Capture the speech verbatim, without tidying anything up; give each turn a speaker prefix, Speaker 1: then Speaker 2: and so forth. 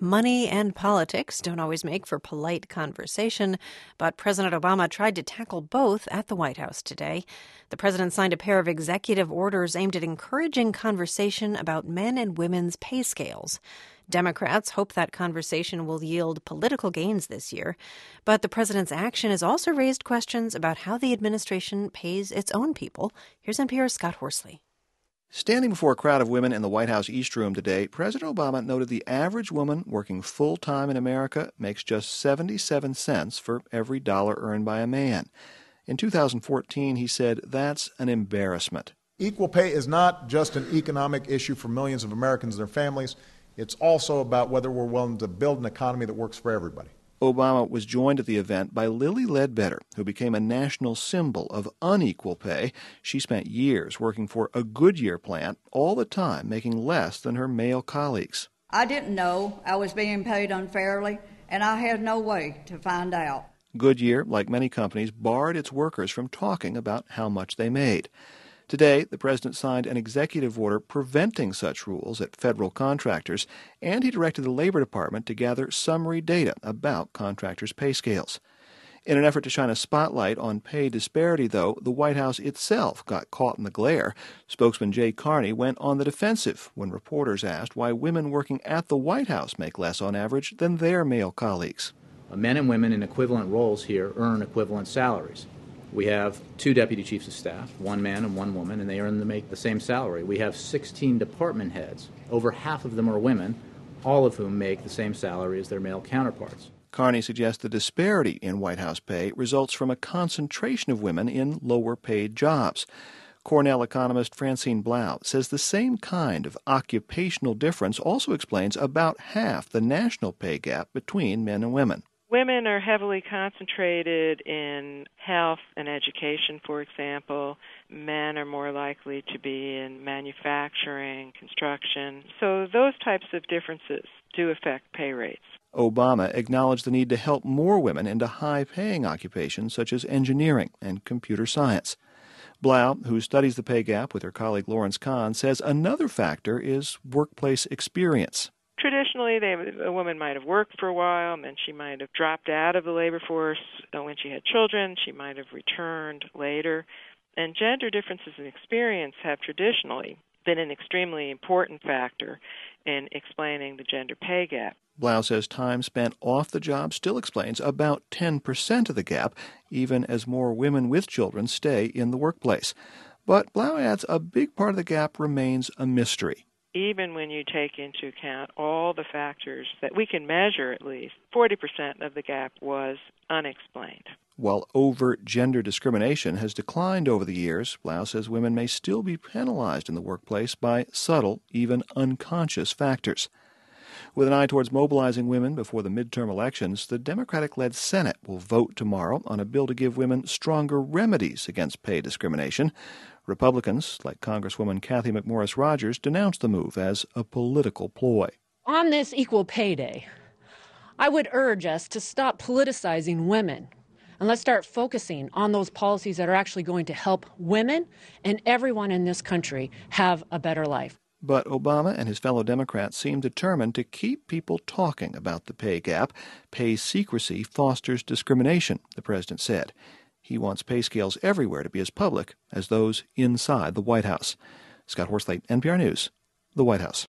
Speaker 1: Money and politics don't always make for polite conversation, but President Obama tried to tackle both at the White House today. The president signed a pair of executive orders aimed at encouraging conversation about men and women's pay scales. Democrats hope that conversation will yield political gains this year, but the president's action has also raised questions about how the administration pays its own people. Here's N P R's Scott Horsley.
Speaker 2: Standing before a crowd of women in the White House East Room today, President Obama noted the average woman working full-time in America makes just seventy-seven cents for every dollar earned by a man. In two thousand fourteen, he said that's an embarrassment.
Speaker 3: Equal pay is not just an economic issue for millions of Americans and their families. It's also about whether we're willing to build an economy that works for everybody.
Speaker 2: Obama was joined at the event by Lilly Ledbetter, who became a national symbol of unequal pay. She spent years working for a Goodyear plant, all the time making less than her male colleagues.
Speaker 4: I didn't know I was being paid unfairly, and I had no way to find out.
Speaker 2: Goodyear, like many companies, barred its workers from talking about how much they made. Today, the president signed an executive order preventing such rules at federal contractors, and he directed the Labor Department to gather summary data about contractors' pay scales. In an effort to shine a spotlight on pay disparity, though, the White House itself got caught in the glare. Spokesman Jay Carney went on the defensive when reporters asked why women working at the White House make less on average than their male colleagues.
Speaker 5: Men and women in equivalent roles here earn equivalent salaries. We have two deputy chiefs of staff, one man and one woman, and they earn the, make the same salary. We have sixteen department heads. Over half of them are women, all of whom make the same salary as their male counterparts.
Speaker 2: Carney suggests the disparity in White House pay results from a concentration of women in lower-paid jobs. Cornell economist Francine Blau says the same kind of occupational difference also explains about half the national pay gap between men and women.
Speaker 6: Women are heavily concentrated in health and education, for example. Men are more likely to be in manufacturing, construction. So those types of differences do affect pay rates.
Speaker 2: Obama acknowledged the need to help more women into high-paying occupations such as engineering and computer science. Blau, who studies the pay gap with her colleague Lawrence Kahn, says another factor is workplace experience.
Speaker 6: Traditionally, they, a woman might have worked for a while, and then she might have dropped out of the labor force when she had children. She might have returned later. And gender differences in experience have traditionally been an extremely important factor in explaining the gender pay gap.
Speaker 2: Blau says time spent off the job still explains about ten percent of the gap, even as more women with children stay in the workplace. But Blau adds a big part of the gap remains a mystery.
Speaker 6: Even when you take into account all the factors that we can measure, at least, forty percent of the gap was unexplained.
Speaker 2: While overt gender discrimination has declined over the years, Blau says women may still be penalized in the workplace by subtle, even unconscious factors. With an eye towards mobilizing women before the midterm elections, the Democratic-led Senate will vote tomorrow on a bill to give women stronger remedies against pay discrimination. Republicans, like Congresswoman Cathy McMorris Rodgers, denounced the move as a political ploy.
Speaker 7: On this Equal Pay Day, I would urge us to stop politicizing women and let's start focusing on those policies that are actually going to help women and everyone in this country have a better life.
Speaker 2: But Obama and his fellow Democrats seem determined to keep people talking about the pay gap. Pay secrecy fosters discrimination, the president said. He wants pay scales everywhere to be as public as those inside the White House. Scott Horsley, N P R News, the White House.